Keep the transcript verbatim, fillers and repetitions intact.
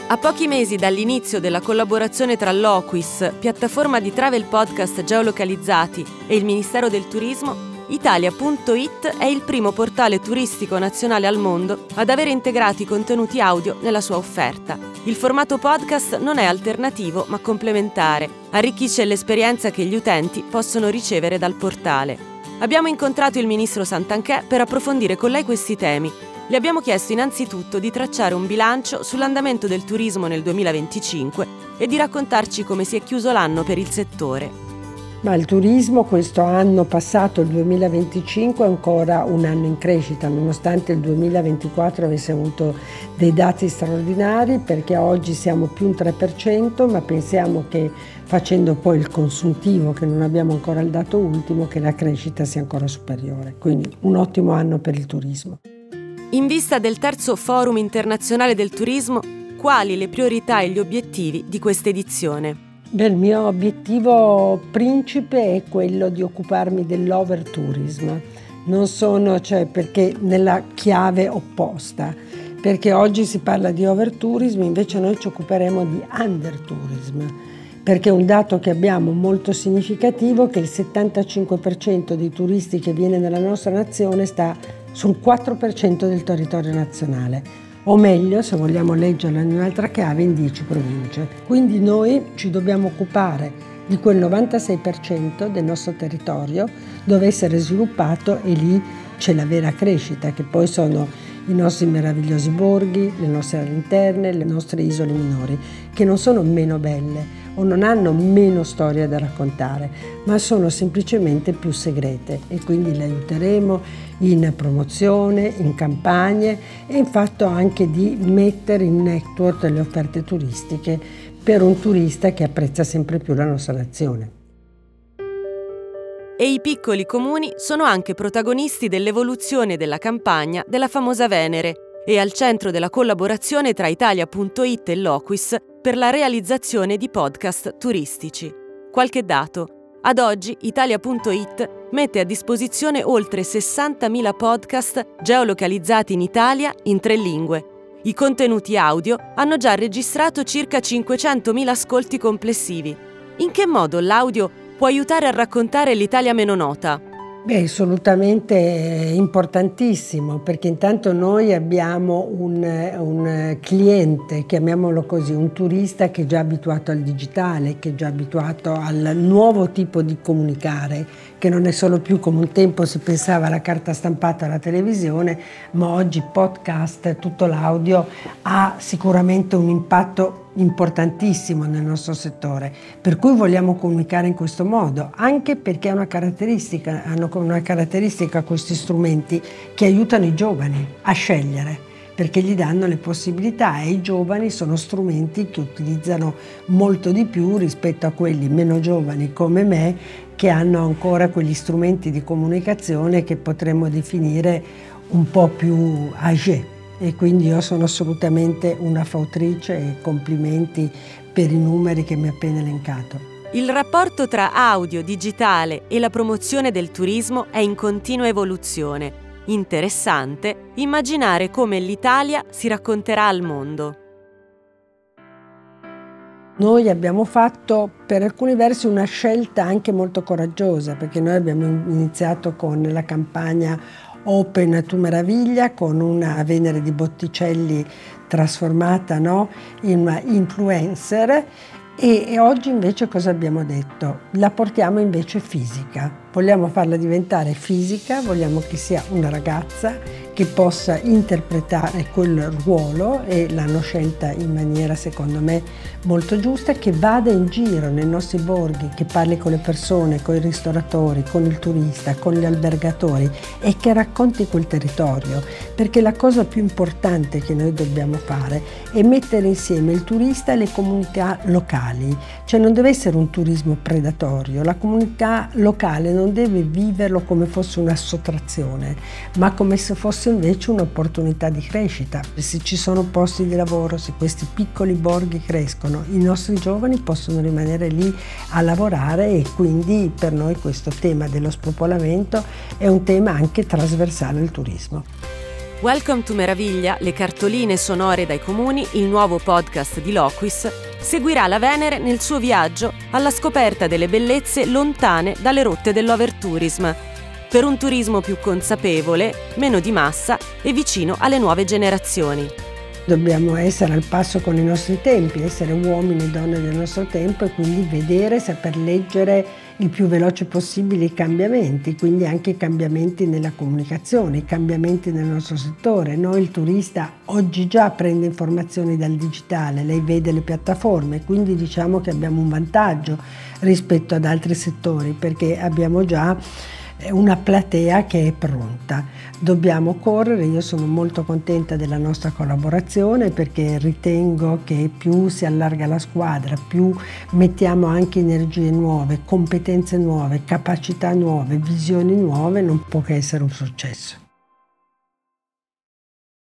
A pochi mesi dall'inizio della collaborazione tra Loquis, piattaforma di travel podcast geolocalizzati, e il Ministero del Turismo, Italia punto it è il primo portale turistico nazionale al mondo ad avere integrati contenuti audio nella sua offerta. Il formato podcast non è alternativo ma complementare, arricchisce l'esperienza che gli utenti possono ricevere dal portale. Abbiamo incontrato il ministro Santanchè per approfondire con lei questi temi. Le abbiamo chiesto innanzitutto di tracciare un bilancio sull'andamento del turismo nel duemilaventicinque e di raccontarci come si è chiuso l'anno per il settore. Ma il turismo questo anno passato, il duemilaventicinque, è ancora un anno in crescita, nonostante il duemilaventiquattro avesse avuto dei dati straordinari, perché oggi siamo più un tre per cento, ma pensiamo che facendo poi il consuntivo, che non abbiamo ancora il dato ultimo, che la crescita sia ancora superiore. Quindi un ottimo anno per il turismo. In vista del terzo Forum internazionale del turismo, quali le priorità e gli obiettivi di questa edizione? Beh, il mio obiettivo principe è quello di occuparmi dell'overtourism. Non sono, cioè, perché nella chiave opposta, perché oggi si parla di overtourism, invece noi ci occuperemo di undertourism, perché è un dato che abbiamo molto significativo, che il settantacinque per cento dei turisti che viene nella nostra nazione sta sul quattro per cento del territorio nazionale, o meglio, se vogliamo leggerlo in un'altra chiave, in dieci province. Quindi noi ci dobbiamo occupare di quel novantasei per cento del nostro territorio dove essere sviluppato, e lì c'è la vera crescita, che poi sono i nostri meravigliosi borghi, le nostre aree interne, le nostre isole minori, che non sono meno belle o non hanno meno storia da raccontare, ma sono semplicemente più segrete, e quindi le aiuteremo in promozione, in campagne e in fatto anche di mettere in network le offerte turistiche per un turista che apprezza sempre più la nostra nazione. E i piccoli comuni sono anche protagonisti dell'evoluzione della campagna della famosa Venere e al centro della collaborazione tra Italia punto it e Loquis per la realizzazione di podcast turistici. Qualche dato. Ad oggi Italia punto it mette a disposizione oltre sessantamila podcast geolocalizzati in Italia in tre lingue. I contenuti audio hanno già registrato circa cinquecentomila ascolti complessivi. In che modo l'audio può aiutare a raccontare l'Italia meno nota? Beh, assolutamente importantissimo, perché intanto noi abbiamo un, un cliente, chiamiamolo così, un turista che è già abituato al digitale, che è già abituato al nuovo tipo di comunicare, che non è solo più come un tempo si pensava alla carta stampata, alla televisione, ma oggi podcast, tutto l'audio ha sicuramente un impatto importantissimo nel nostro settore, per cui vogliamo comunicare in questo modo, anche perché è una caratteristica, hanno una caratteristica questi strumenti che aiutano i giovani a scegliere, perché gli danno le possibilità, e i giovani sono strumenti che utilizzano molto di più rispetto a quelli meno giovani come me, che hanno ancora quegli strumenti di comunicazione che potremmo definire un po' più âgé. E quindi io sono assolutamente una fautrice, e complimenti per i numeri che mi ha appena elencato. Il rapporto tra audio, digitale e la promozione del turismo è in continua evoluzione. Interessante immaginare come l'Italia si racconterà al mondo. Noi abbiamo fatto per alcuni versi una scelta anche molto coraggiosa, perché noi abbiamo iniziato con la campagna Open tu Meraviglia, con una Venere di Botticelli trasformata, no, in una influencer, e, e oggi invece cosa abbiamo detto? La portiamo invece fisica, vogliamo farla diventare fisica, vogliamo che sia una ragazza che possa interpretare quel ruolo, e l'hanno scelta in maniera secondo me molto giusta, che vada in giro nei nostri borghi, che parli con le persone, con i ristoratori, con il turista, con gli albergatori, e che racconti quel territorio, perché la cosa più importante che noi dobbiamo fare è mettere insieme il turista e le comunità locali, cioè non deve essere un turismo predatorio, la comunità locale non deve viverlo come fosse una sottrazione, ma come se fosse invece un'opportunità di crescita. Se ci sono posti di lavoro, se questi piccoli borghi crescono, i nostri giovani possono rimanere lì a lavorare, e quindi per noi questo tema dello spopolamento è un tema anche trasversale al turismo. Welcome to Meraviglia, le cartoline sonore dai comuni, il nuovo podcast di Loquis, seguirà la Venere nel suo viaggio alla scoperta delle bellezze lontane dalle rotte dell'overtourism, per un turismo più consapevole, meno di massa e vicino alle nuove generazioni. Dobbiamo essere al passo con i nostri tempi, essere uomini e donne del nostro tempo e quindi vedere, saper leggere il più veloce possibile i cambiamenti, quindi anche i cambiamenti nella comunicazione, i cambiamenti nel nostro settore. Noi il turista oggi già prende informazioni dal digitale, lei vede le piattaforme, quindi diciamo che abbiamo un vantaggio rispetto ad altri settori perché abbiamo già una platea che è pronta. Dobbiamo correre, io sono molto contenta della nostra collaborazione perché ritengo che più si allarga la squadra, più mettiamo anche energie nuove, competenze nuove, capacità nuove, visioni nuove, non può che essere un successo.